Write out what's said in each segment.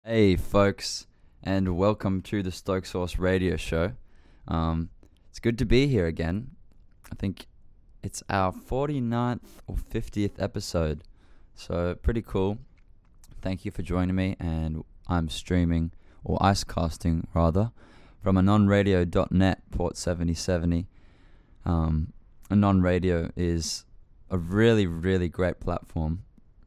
Hey folks, and welcome to the Stoke Source Radio Show. It's good to be here again. I think it's our 49th or 50th episode, so pretty cool. Thank you for joining me, and I'm streaming, or icecasting rather, from anonradio.net, port 7070. Anon Radio is a really, really great platform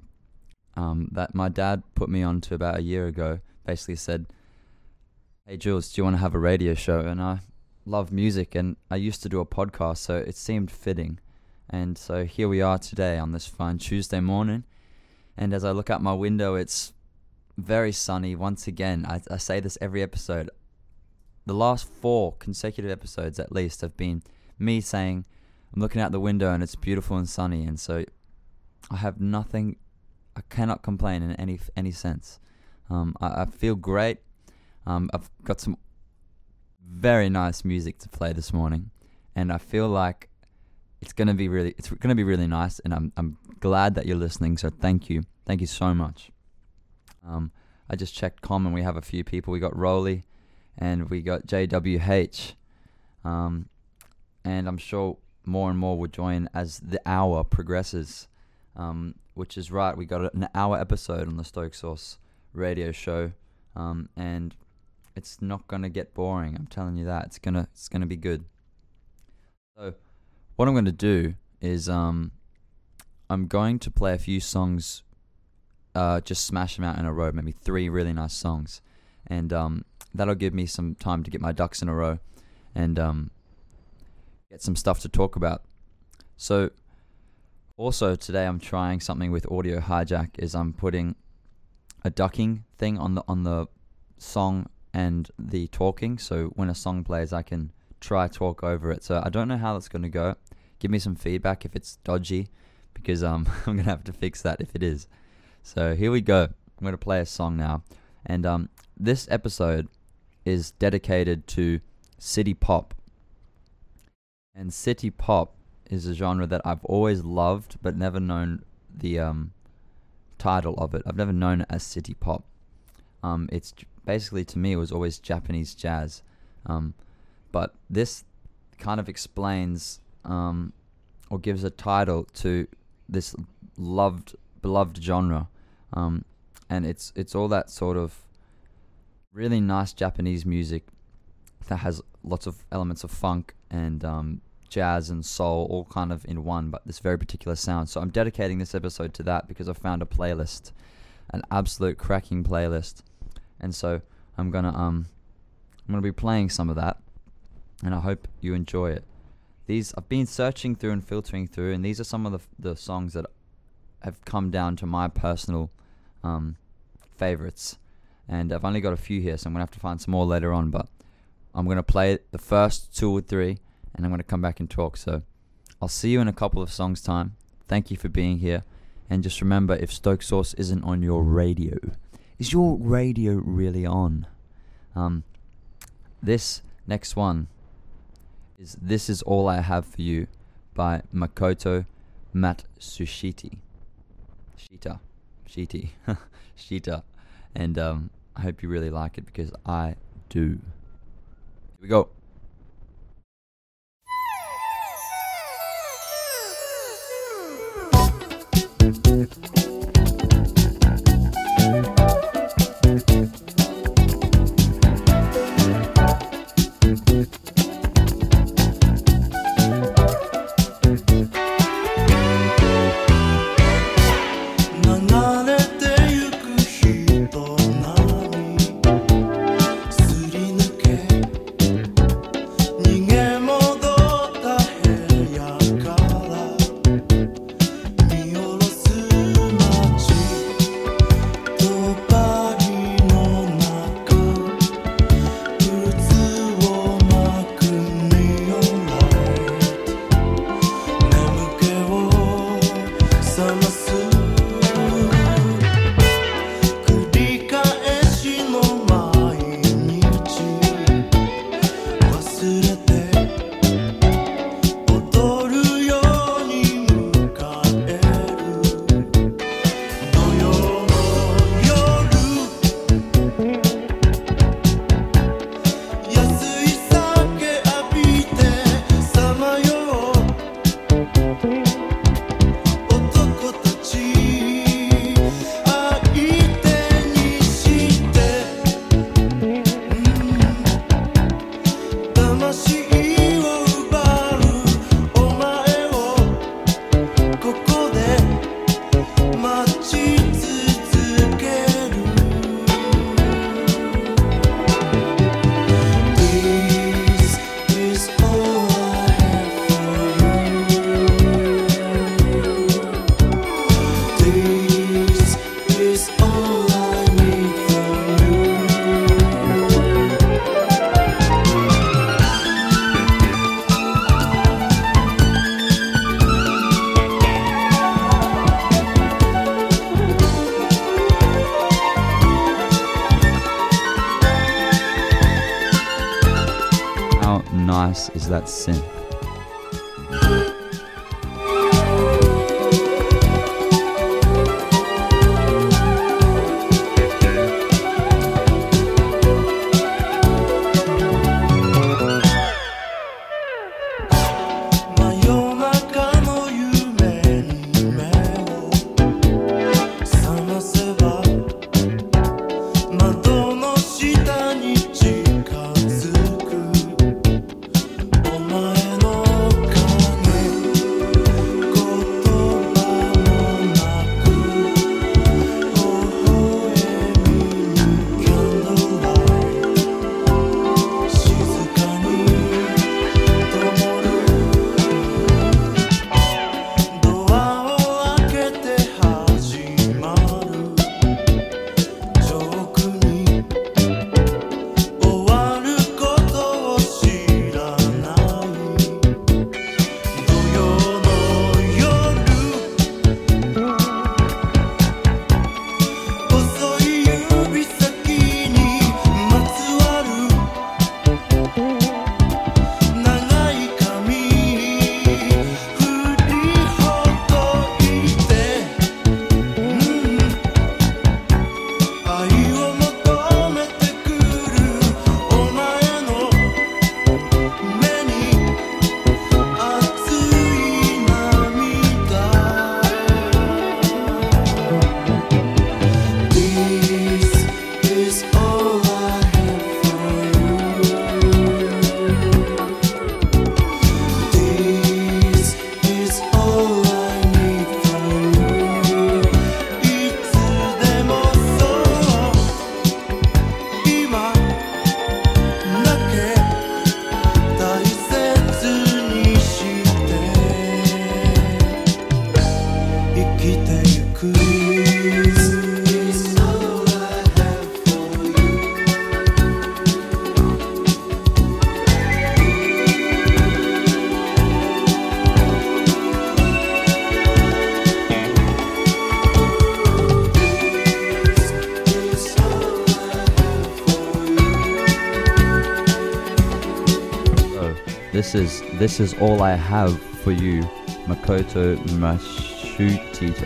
that my dad put me onto about a year ago. Basically said, hey Jules, do you want to have a radio show? And I love music, and I used to do a podcast, so it seemed fitting. And so here we are today on this fine Tuesday morning, and as I look out my window, it's very sunny once again. I say this every episode. The last 4 consecutive episodes at least have been me saying I'm looking out the window and it's beautiful and sunny, and so I have nothing, I cannot complain in any sense. I feel great. I've got some very nice music to play this morning, and I feel like it's gonna be really nice. And I'm glad that you're listening. So thank you so much. I just checked com, and we have a few people. We got Rolly, and we got JWH, and I'm sure more and more will join as the hour progresses. Which is right, we got an hour episode on the Stoke Source Radio Show, and it's not gonna get boring. I'm telling you that. It's gonna be good. So, what I'm gonna do is I'm going to play a few songs, just smash them out in a row, maybe 3 really nice songs, and that'll give me some time to get my ducks in a row and get some stuff to talk about. So. Also today I'm trying something with Audio Hijack. Is I'm putting a ducking thing on the song and the talking, so when a song plays I can try talk over it. So I don't know how that's going to go. Give me some feedback if it's dodgy, because I'm going to have to fix that if it is. So here we go. I'm going to play a song now, and this episode is dedicated to city pop. And city pop is a genre that I've always loved, but never known the title of it. I've never known it as city pop. It's basically, to me, it was always Japanese jazz. But this kind of explains or gives a title to this beloved genre. And it's all that sort of really nice Japanese music that has lots of elements of funk and jazz and soul, all kind of in one, but this very particular sound. So I'm dedicating this episode to that because I found a playlist, an absolute cracking playlist, and so I'm gonna be playing some of that, and I hope you enjoy it. I've been searching through and filtering through, and these are some of the songs that have come down to my personal favorites, and I've only got a few here, so I'm gonna have to find some more later on, but I'm gonna play the first 2 or 3, and I'm going to come back and talk. So I'll see you in a couple of songs' time. Thank you for being here. And just remember, if Stoke Source isn't on your radio, is your radio really on? This next one is This Is All I Have For You by Makoto Matsushita. Shita. And I hope you really like it, because I do. Here we go. how nice is that synth? This is all I have for you, Makoto Mashutito.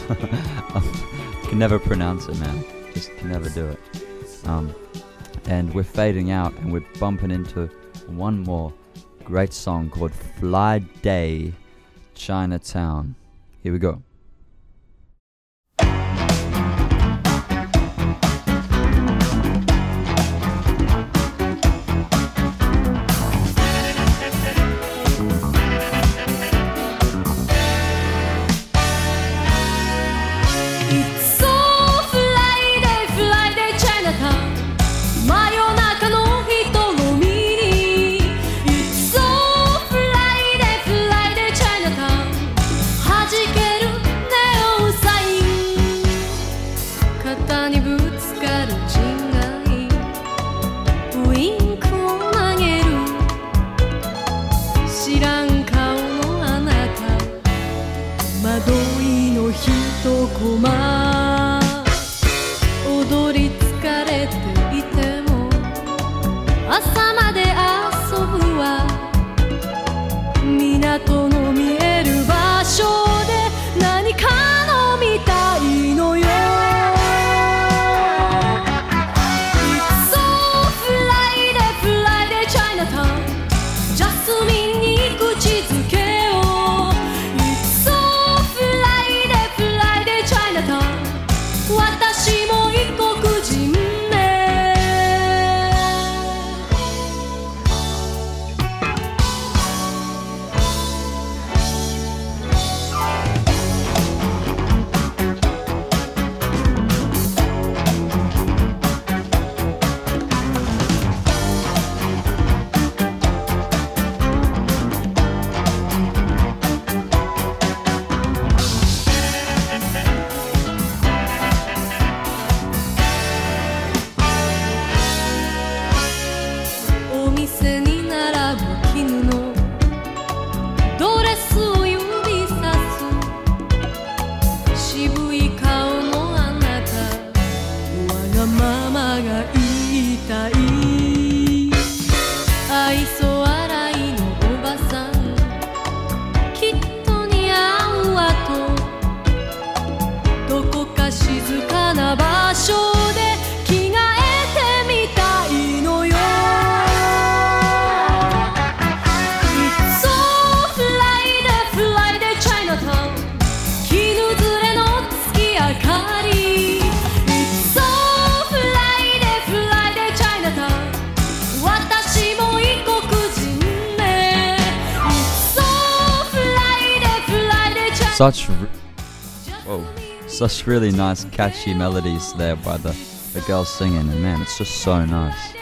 I can never pronounce it, man. Just can never do it. And we're fading out, and we're bumping into one more great song called Fly Day, Chinatown. Here we go. Chinatown such really nice catchy melodies there by the girls singing, and man, it's just so nice.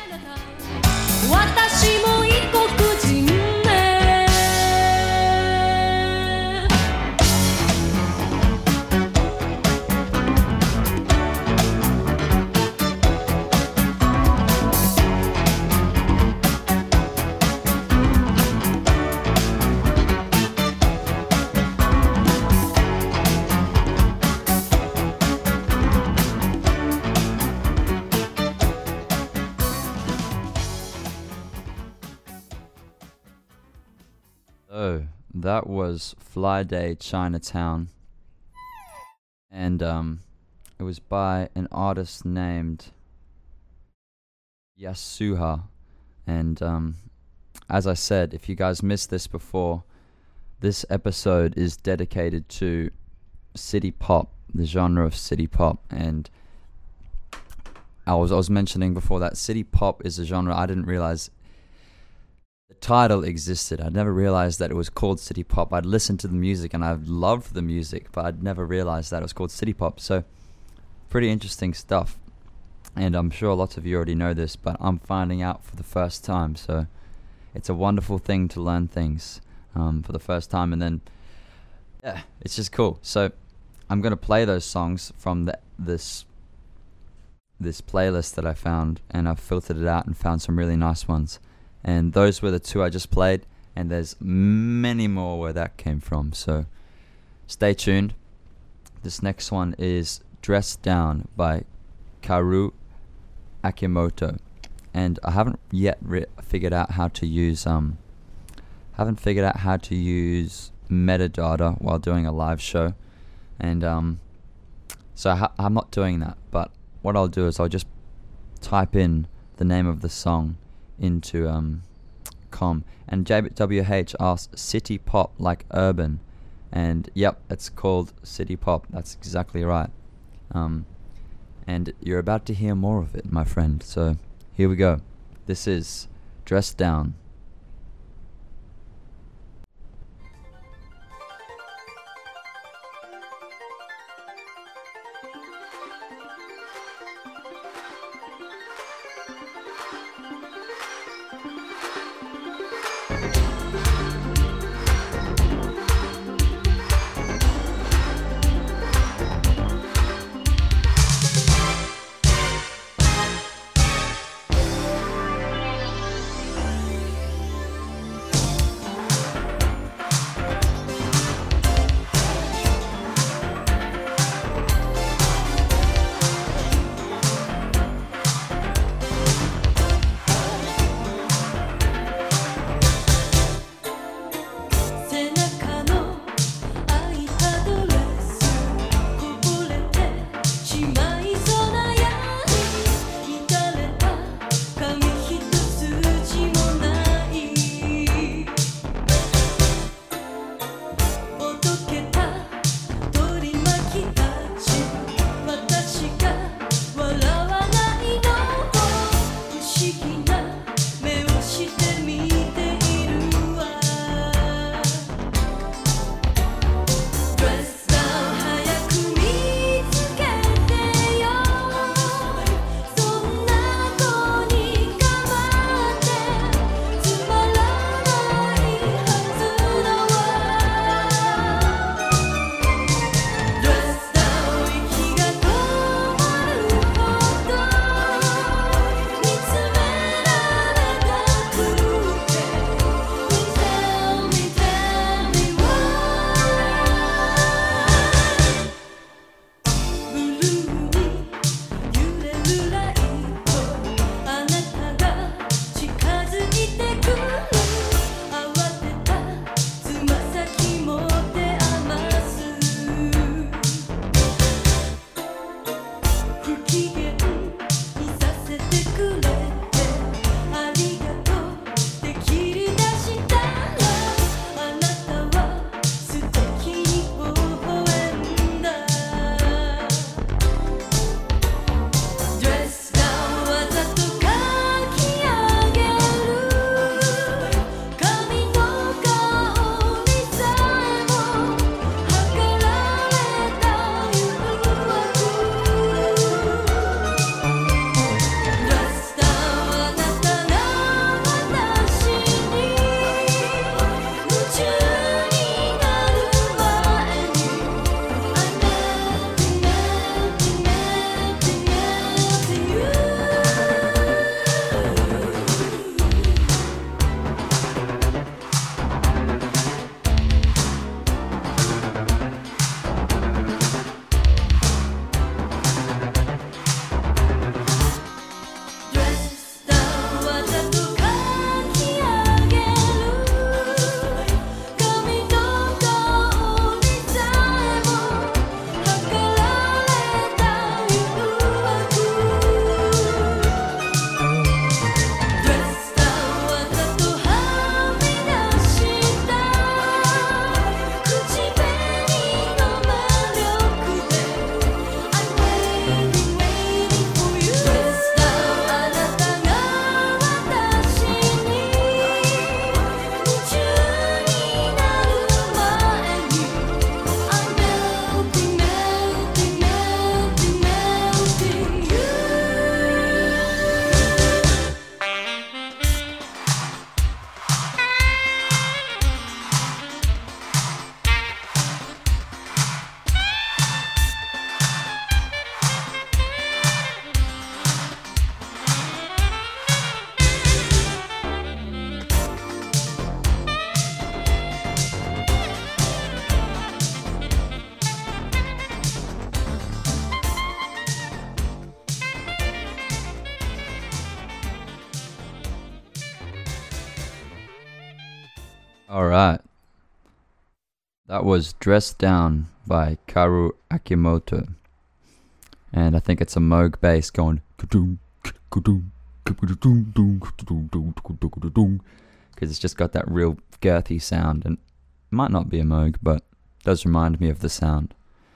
So that was Fly Day Chinatown, and it was by an artist named Yasuha, and as I said, if you guys missed this before, this episode is dedicated to city pop, the genre of city pop, and I was mentioning before that city pop is a genre I didn't realize the title existed. I'd never realized that it was called city pop. I'd listened to the music and I've loved the music, but I'd never realized that it was called city pop. So pretty interesting stuff, and I'm sure lots of you already know this, but I'm finding out for the first time. So it's a wonderful thing to learn things for the first time, and then yeah, it's just cool. So I'm gonna play those songs from this playlist that I found, and I've filtered it out and found some really nice ones. And those were the two I just played, and there's many more where that came from. So stay tuned. This next one is Dressed Down by Kaoru Akimoto, and I haven't yet figured out how to use metadata while doing a live show, and so I'm not doing that. But what I'll do is I'll just type in the name of the song into com, and JWH asks, city pop like urban, and yep, it's called city pop. That's exactly right. And you're about to hear more of it, my friend. So here we go. This is Dressed Down. Alright, that was Dressed Down by Karu Akimoto. And I think it's a Moog bass going because it's just got that real girthy sound, and it might not be a Moog, but it does remind me of the sound.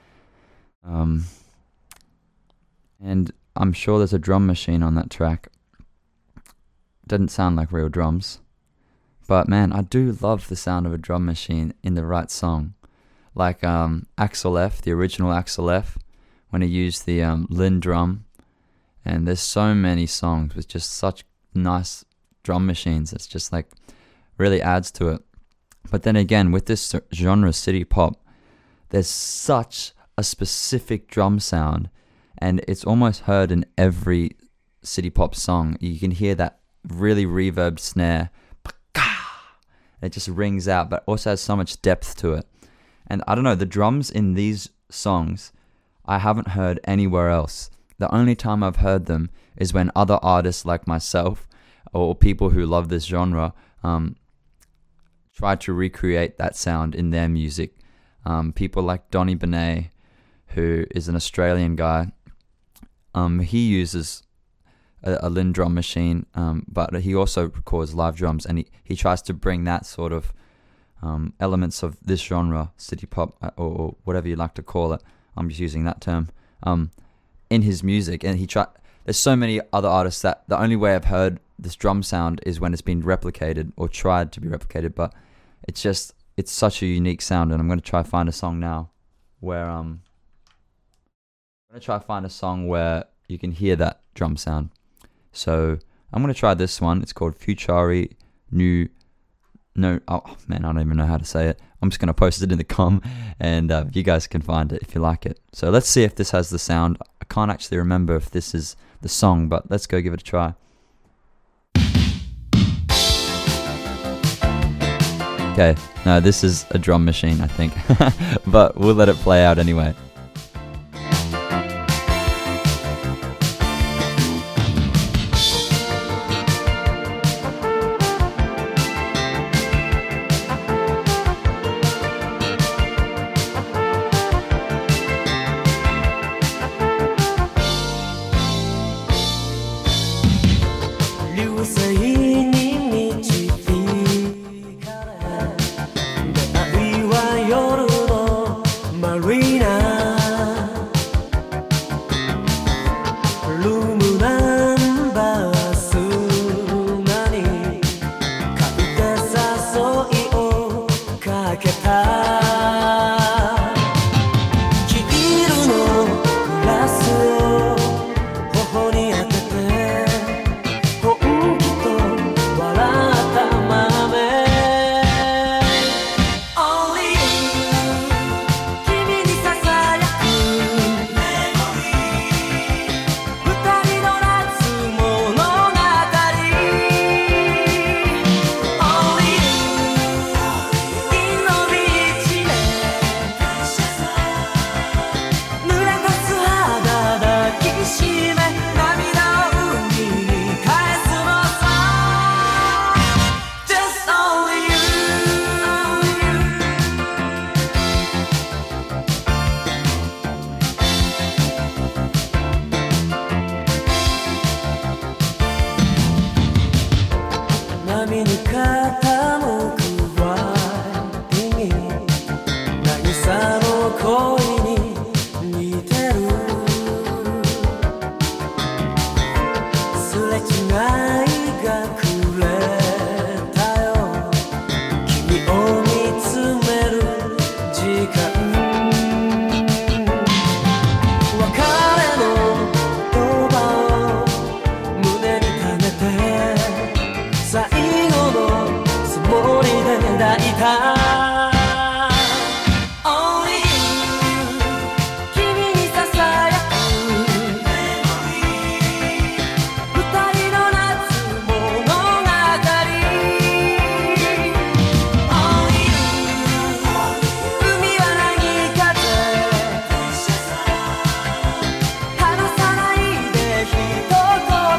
And I'm sure there's a drum machine on that track. Doesn't sound like real drums. But man, I do love the sound of a drum machine in the right song. Like Axel F, the original Axel F, when he used the Linn drum. And there's so many songs with just such nice drum machines. It's just like really adds to it. But then again, with this genre, city pop, there's such a specific drum sound. And it's almost heard in every city pop song. You can hear that really reverbed snare. It just rings out, but also has so much depth to it. And I don't know, the drums in these songs, I haven't heard anywhere else. The only time I've heard them is when other artists like myself or people who love this genre try to recreate that sound in their music. People like Donny Benet, who is an Australian guy. He uses a Linn drum machine, but he also records live drums, and he tries to bring that sort of elements of this genre, city pop, or whatever you like to call it. I'm just using that term, in his music. And there's so many other artists that the only way I've heard this drum sound is when it's been replicated or tried to be replicated, but it's such a unique sound. And I'm going to try to find a song now where you can hear that drum sound. So I'm going to try this one. It's called Futari New. No, oh man, I don't even know how to say it. I'm just going to post it in the com, and you guys can find it if you like it. So let's see if this has the sound. I can't actually remember if this is the song, but let's go give it a try. Okay, no, this is a drum machine, I think, but we'll let it play out anyway.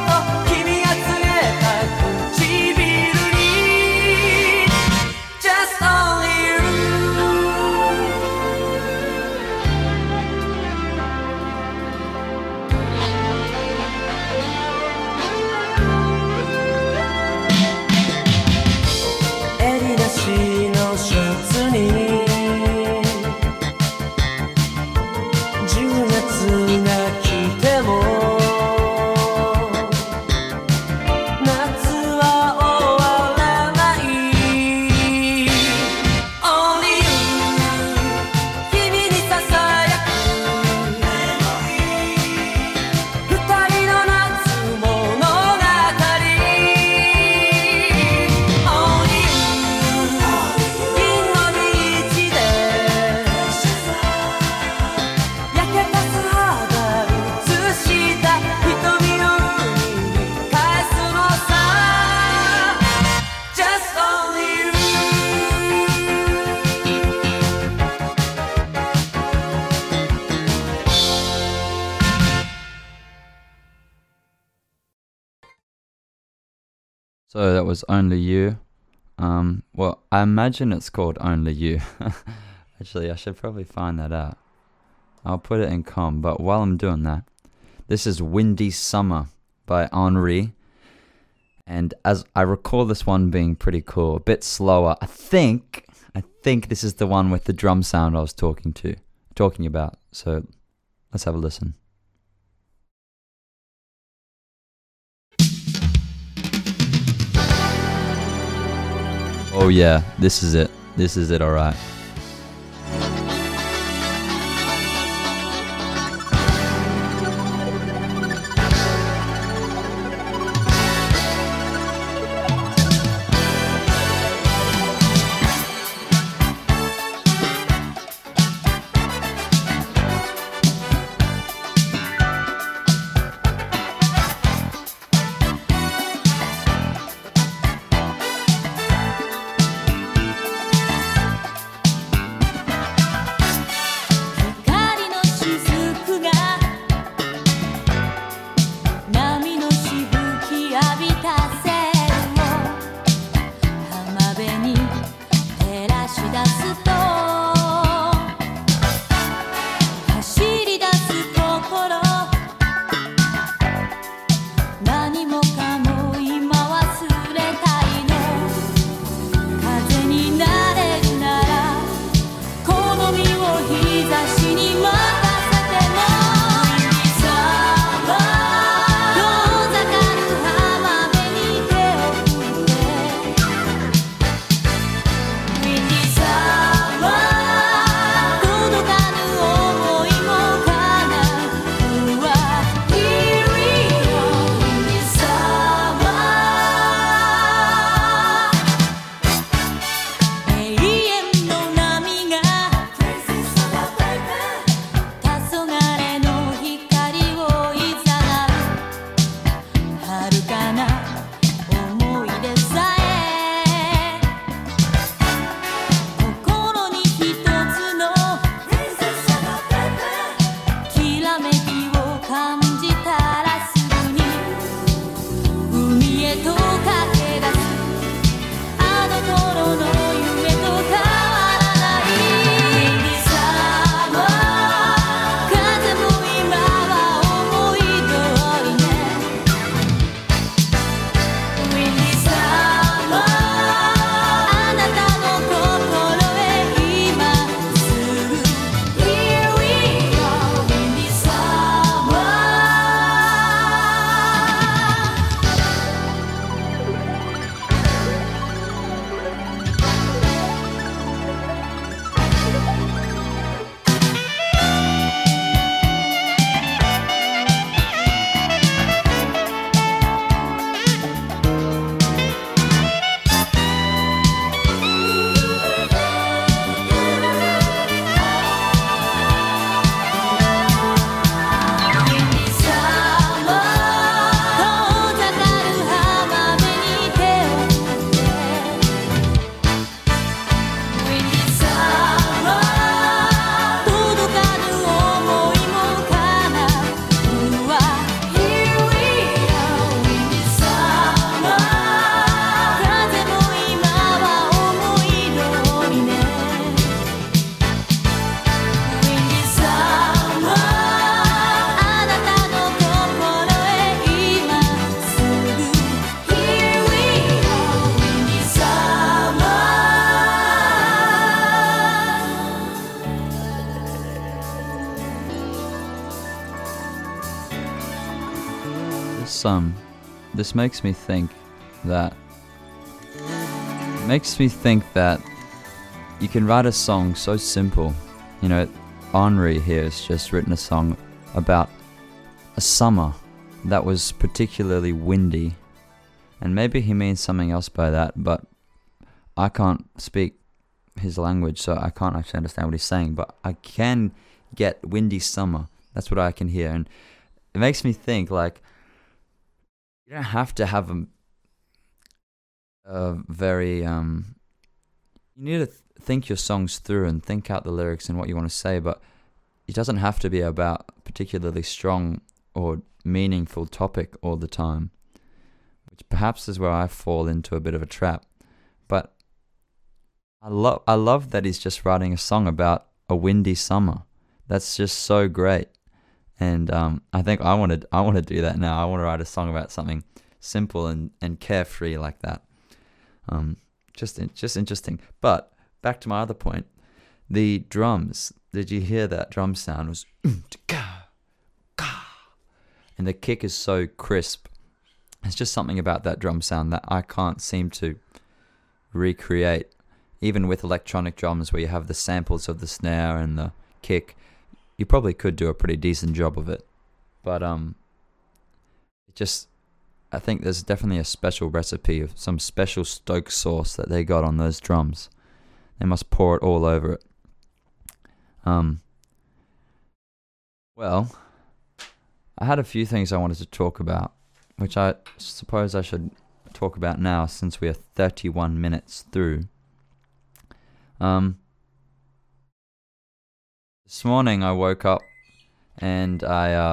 Just So that was Only You. Well, I imagine it's called Only You. Actually, I should probably find that out. I'll put it in com, but while I'm doing that, this is Windy Summer by Henri. And as I recall this one being pretty cool, a bit slower. I think this is the one with the drum sound I was talking about. So let's have a listen. Oh yeah, this is it. This is it, alright. This makes me think that you can write a song so simple. You know, Henri here has just written a song about a summer that was particularly windy, and maybe he means something else by that, but I can't speak his language, so I can't actually understand what he's saying, but I can get windy summer. That's what I can hear, and it makes me think, like, you don't have to have a very, you need to think your songs through and think out the lyrics and what you want to say, but it doesn't have to be about a particularly strong or meaningful topic all the time. which perhaps is where I fall into a bit of a trap. But I love that he's just writing a song about a windy summer. That's just so great. And I think I want to do that now. I want to write a song about something simple and carefree like that. Just interesting. But back to my other point, the drums. Did you hear that drum sound? It was and the kick is so crisp. It's just something about that drum sound that I can't seem to recreate. Even with electronic drums where you have the samples of the snare and the kick, you probably could do a pretty decent job of it. But I think there's definitely a special recipe of some special Stokes sauce that they got on those drums. They must pour it all over it. Well, I had a few things I wanted to talk about, which I suppose I should talk about now since we are 31 minutes through. This morning I woke up and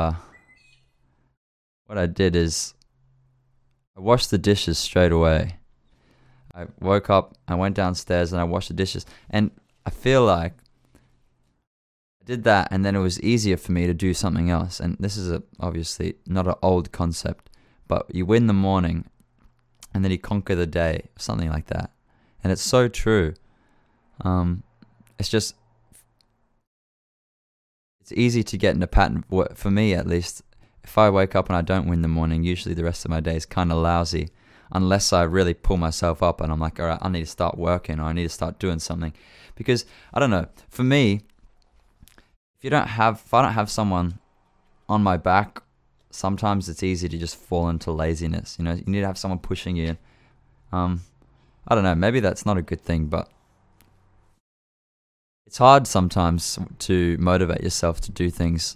what I did is I washed the dishes straight away. I woke up, I went downstairs and I washed the dishes, and I feel like I did that and then it was easier for me to do something else. And this is obviously not an old concept, but you win the morning and then you conquer the day, something like that. And it's so true. It's easy to get in a pattern, for me at least. If I wake up and I don't win the morning, usually the rest of my day is kind of lousy, unless I really pull myself up and I'm like, all right, I need to start working or I need to start doing something. Because, I don't know, for me, if I don't have someone on my back, sometimes it's easy to just fall into laziness. You need to have someone pushing you. I don't know, maybe that's not a good thing, but it's hard sometimes to motivate yourself to do things.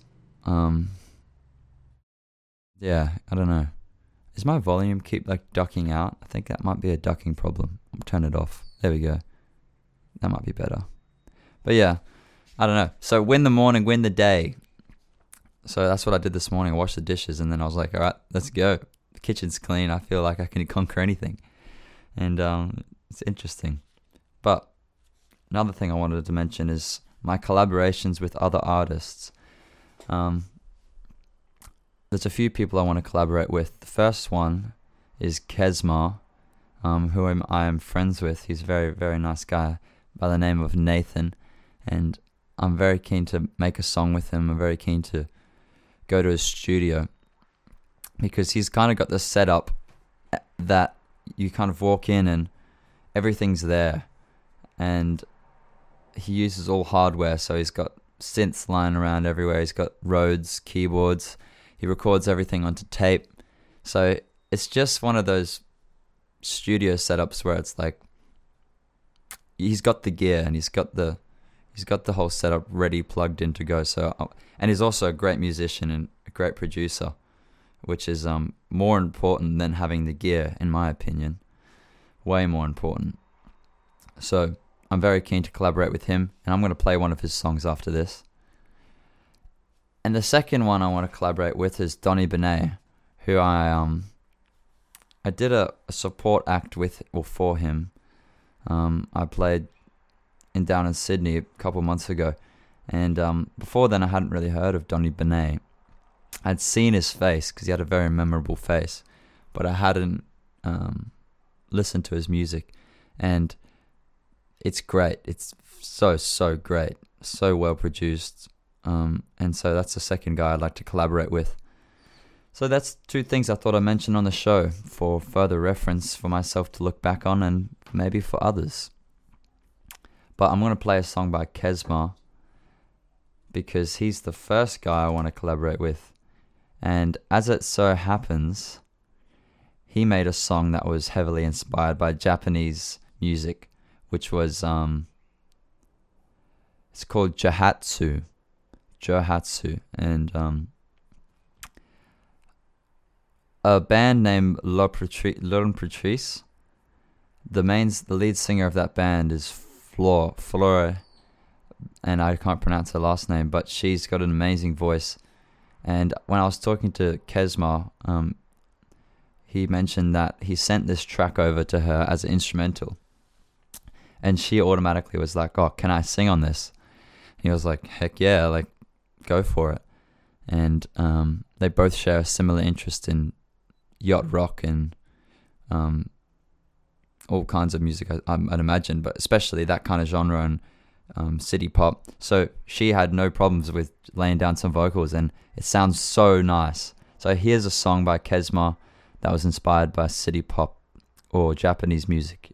Yeah, I don't know. Does my volume keep ducking out? I think that might be a ducking problem. I'll turn it off. There we go. That might be better. But yeah, I don't know. So win the morning, win the day. So that's what I did this morning. I washed the dishes and then I was like, all right, let's go. The kitchen's clean. I feel like I can conquer anything. And it's interesting. But another thing I wanted to mention is my collaborations with other artists. There's a few people I want to collaborate with. The first one is Kesmar, who I am friends with. He's a very, very nice guy by the name of Nathan. And I'm very keen to make a song with him. I'm very keen to go to his studio because he's kind of got this setup that you kind of walk in and everything's there. And he uses all hardware, so he's got synths lying around everywhere. He's got Rhodes keyboards. He records everything onto tape. So it's just one of those studio setups where it's like he's got the gear and he's got the whole setup ready, plugged in to go. So and he's also a great musician and a great producer, which is more important than having the gear, in my opinion. Way more important. So I'm very keen to collaborate with him, and I'm going to play one of his songs after this. And the second one I want to collaborate with is Donny Benet, who I did a support act with or for him. I played down in Sydney a couple months ago, and before then I hadn't really heard of Donny Benet. I'd seen his face because he had a very memorable face, but I hadn't listened to his music, and it's great. It's so great, so well produced. And so that's the second guy I'd like to collaborate with. So that's two things I thought I'd mention on the show for further reference for myself to look back on and maybe for others. But I'm going to play a song by Kesmar because he's the first guy I want to collaborate with. And as it so happens, he made a song that was heavily inspired by Japanese music, which was, it's called Johatsu. And a band named L'Homme Patrice. The lead singer of that band is Flora, and I can't pronounce her last name, but she's got an amazing voice. And when I was talking to Kesmar, he mentioned that he sent this track over to her as an instrumental, and she automatically was like, "Oh, can I sing on this?" He was like, "Heck yeah, like go for it." And they both share a similar interest in yacht rock and all kinds of music, I'd imagine, but especially that kind of genre and city pop. So she had no problems with laying down some vocals, and it sounds so nice. So here's a song by Kezma that was inspired by city pop or Japanese music.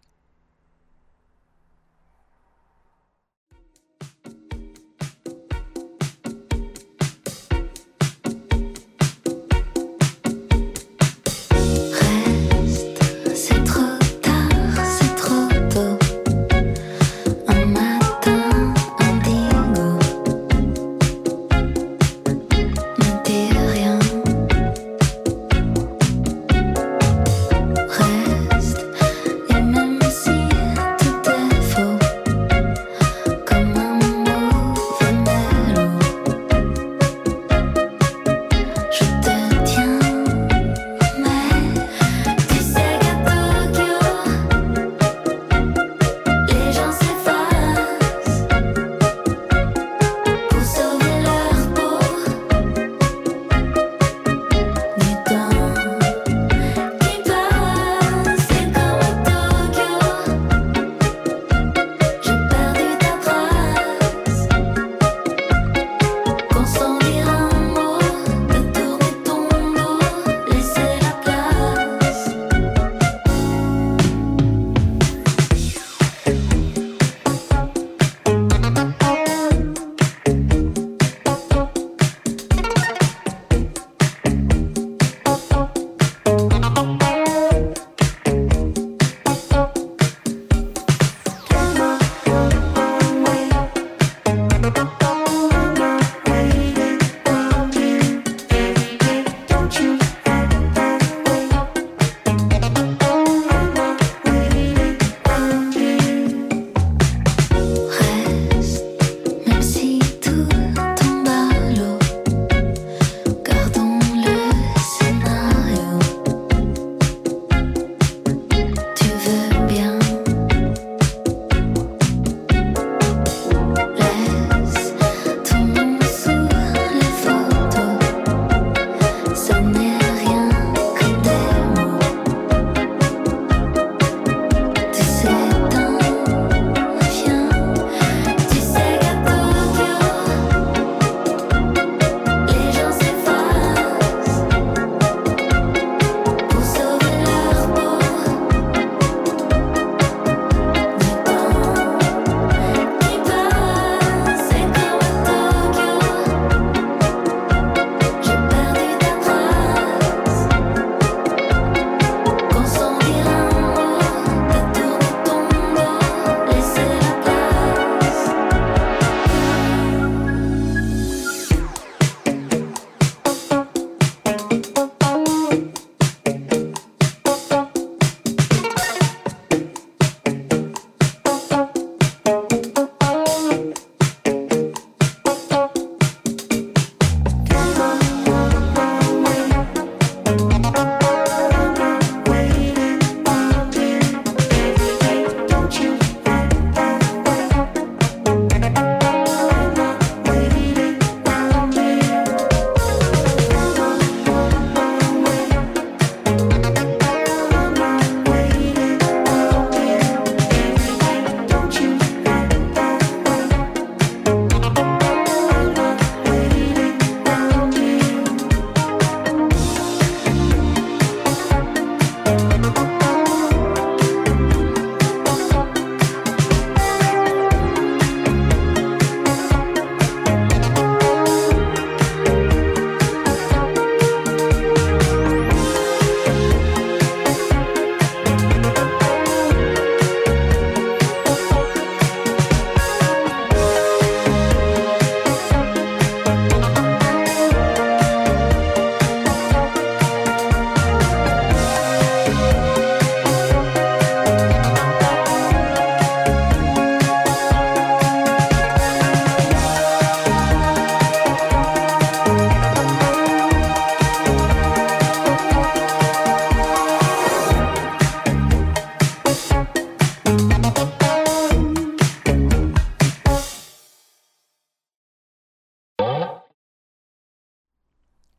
Et même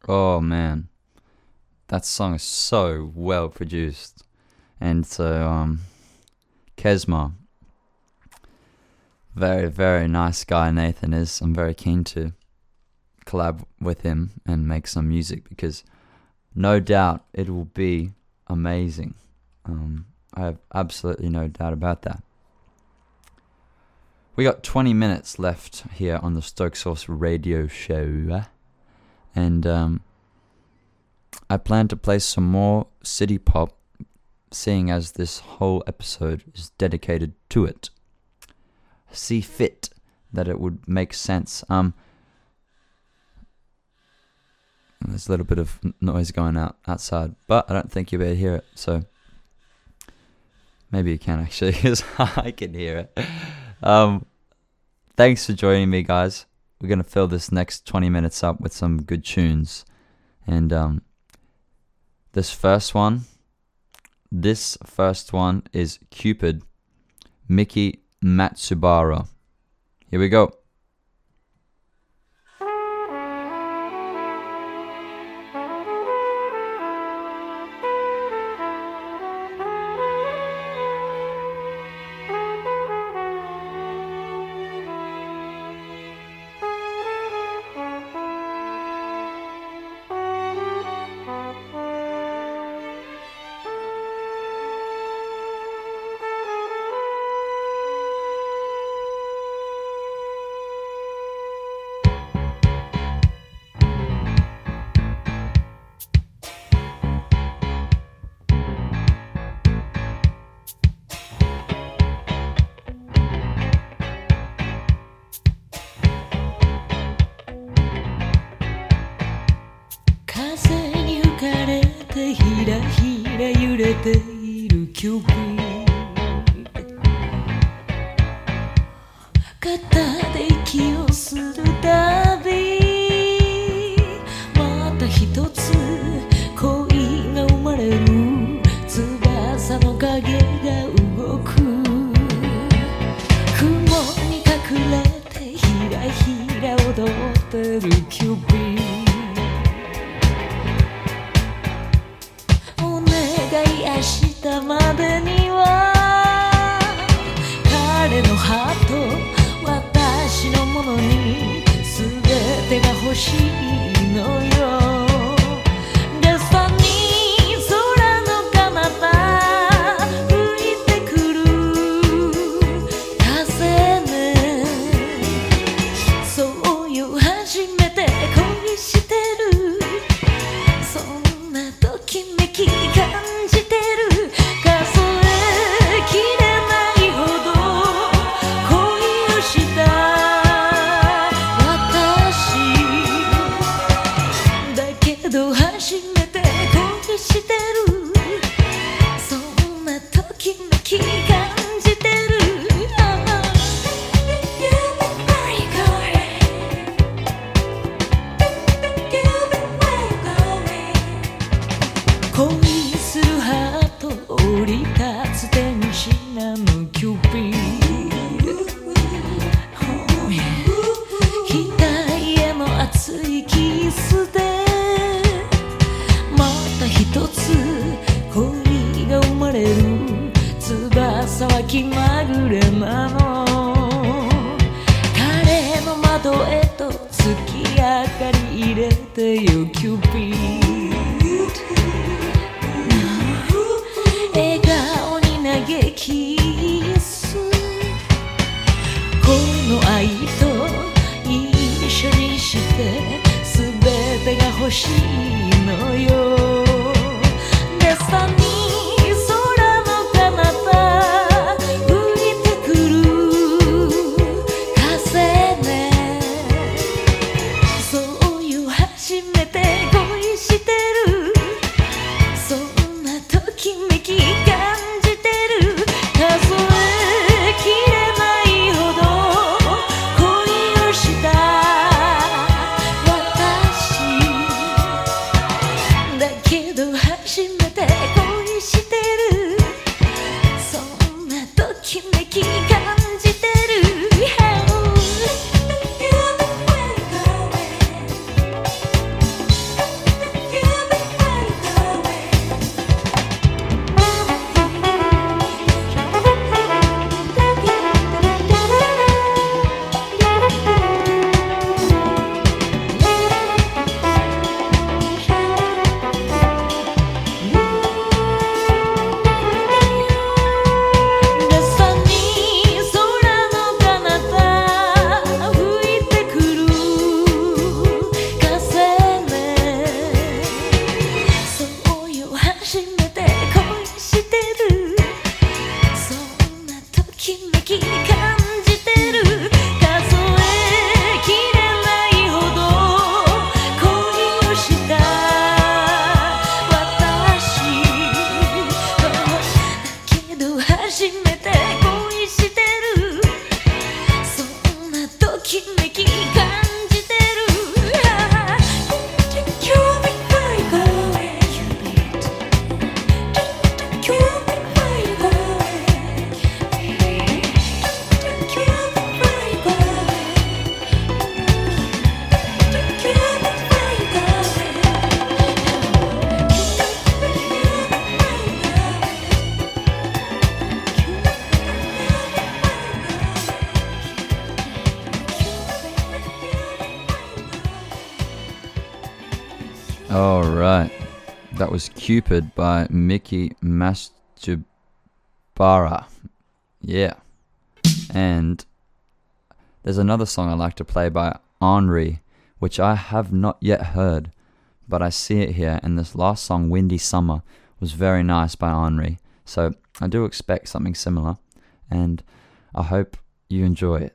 Oh man, that song is so well produced. And so, Kesma, very, very nice guy Nathan is. I'm very keen to collab with him and make some music because no doubt it will be amazing. I have absolutely no doubt about that. We got 20 minutes left here on the Stoke Source radio show. And I plan to play some more city pop, seeing as this whole episode is dedicated to it. See fit that it would make sense. There's a little bit of noise going outside, but I don't think you'll be able to hear it, so maybe you can actually, because I can hear it. Thanks for joining me, guys. We're going to fill this next 20 minutes up with some good tunes. And this first one is Cupid, Miki Matsubara. Here we go. ひらひら揺れているキューピッド肩で息をするたびまた一つ恋が生まれる翼の影が動く雲に隠れてひらひら踊ってるキューピッド明日までには彼のハート私のものに全てが欲しいのよデスタに空の彼方吹いてくる風ねそうよ初めて恋してるそんなときめき感じてる数えきれないほど恋をした私だけど初めて恋してるそんなときめき感じてる恋するハート降り立つ天使なのキューピッド額への熱いキスでまた一つ恋が生まれる翼は気まぐれなの彼の窓へと月明かり入れてよキューピッド笑顔に嘆きすこの愛と一緒にして全てが欲しいのよデスタに空の彼方吹いてくる風ねそういう初めて恋してるそんなときめき感じてる数えきれないほど恋をした私だ Alright, that was Cupid by Mickey Masjibara. Yeah. And there's another song I like to play by Henri, which I have not yet heard, but I see it here, and this last song, Windy Summer, was very nice by Henri. So I do expect something similar, and I hope you enjoy it.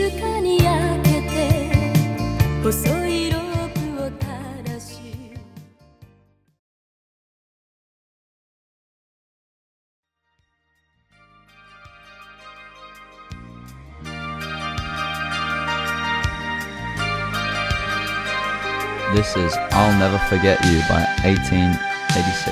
かに焼けて細いロープを垂らし This is I'll Never Forget You by 1886.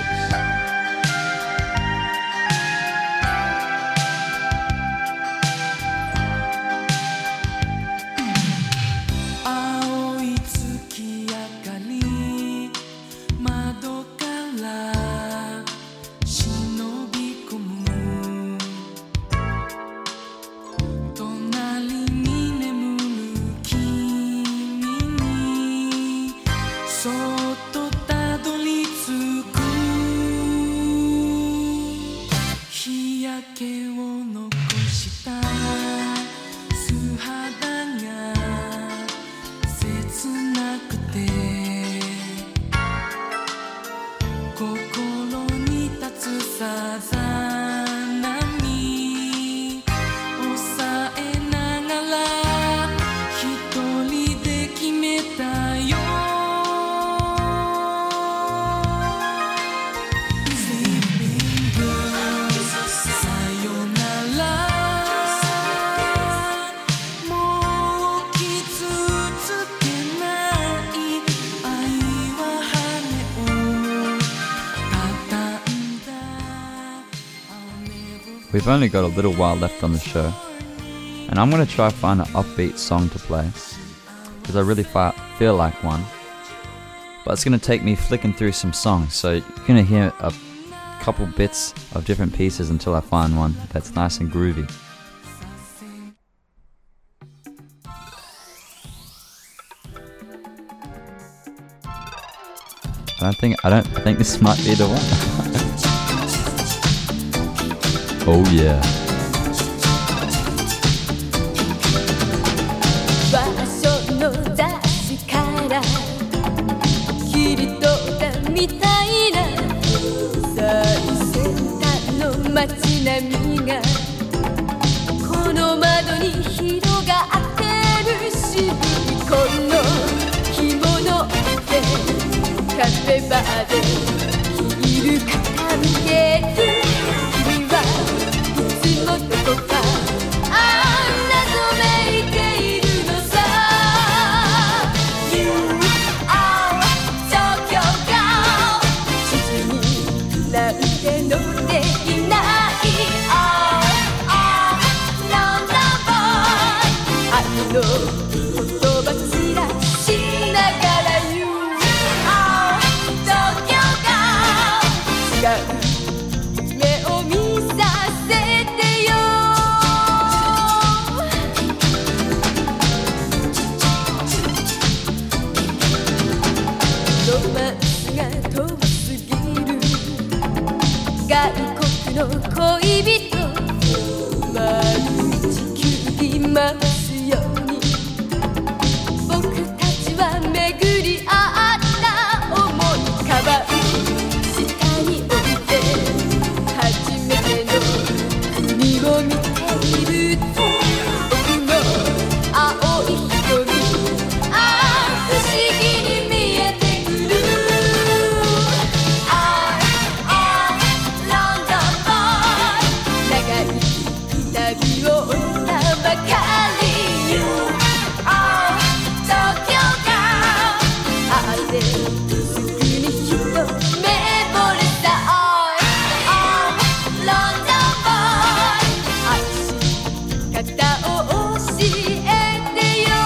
We've only got a little while left on the show, and I'm going to try to find an upbeat song to play, because I really feel like one. But it's going to take me flicking through some songs, so you're going to hear a couple bits of different pieces until I find one that's nice and groovy. I don't think this might be the one. Oh yeah. 場所の雑誌から切り取ったみたいな最先端の街並みがこの窓に広がってるしこの着物でカフェバーでヒール傾ける君はいつもどこかあんなとめいているのさ You are Tokyo Girl 地図になんてのできない Oh, oh, London Boy 愛の言葉散らしながら You are Tokyo Girl 違う夢を見させてよロマンスが遠すぎる外国の恋人毎日急ぎますように僕たちは巡り合った想いかばう下に置いて初めての海を見ていると僕の青い瞳不思議に見えてくる I am London Boy 長い旅を終えたばかり You are Tokyo Girl あれすぐに一目惚れた I am London Boy 愛し方を教えてよ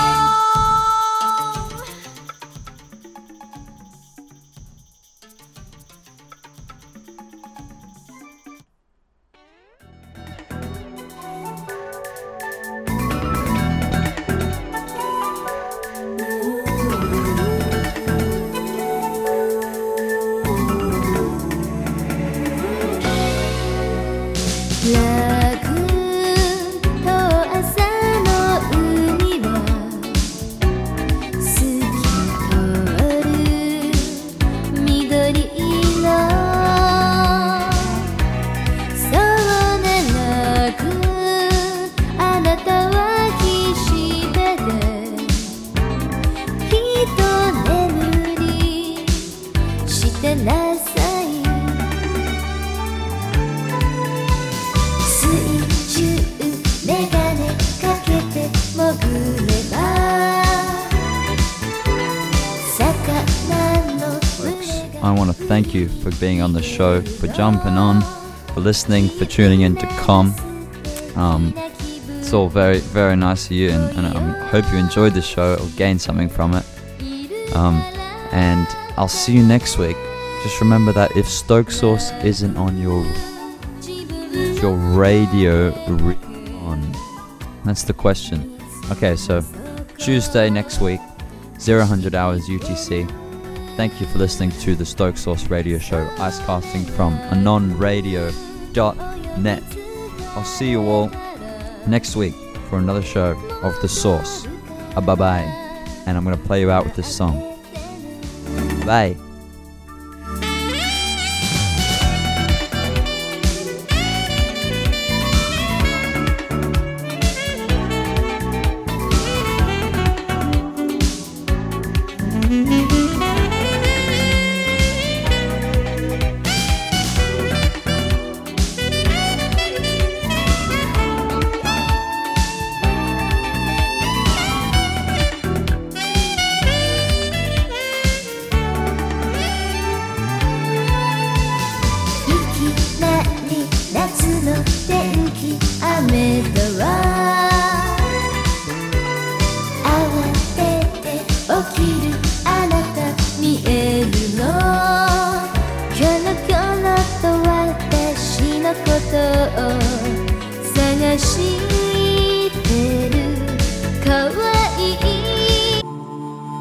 ラグと朝の海は透き通る緑色そうねラグあなたは岸 thank you for being on the show, for jumping on, for listening, for tuning in to Com. It's all very, very nice of you, and I hope you enjoyed the show or gained something from it. And I'll see you next week. Just remember that if Stoke Sauce isn't on your radio on, that's the question. Okay, so Tuesday next week, 0000 hours UTC. Thank you for listening to the Stoke Sauce Radio Show, icecasting from anonradio.net. I'll see you all next week for another show of The Sauce. Bye-bye. And I'm going to play you out with this song. Bye.